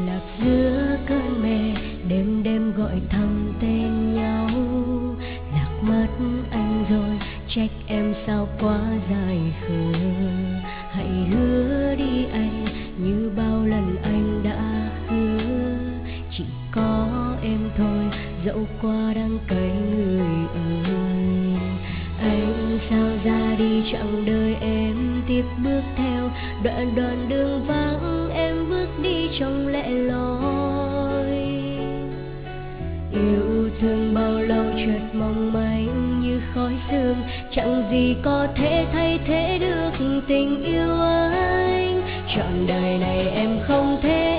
lạc giữa cơn mê, đêm đêm gọi thầm tên nhau. Lạc mất anh rồi, trách em sao quá dài khờ. Hãy hứa đi anh, như bao lần anh đã hứa. Chỉ có em thôi, dẫu qua đắng cay người ơi. Anh sao ra đi chặng đời em tiếp bước theo, đoạn đoạn đường vắng em bước đi trong lẻ loi. Yêu thương bao lâu chợt mong manh như khói sương, chẳng gì có thể thay thế được tình yêu anh. Trọn đời này em không thể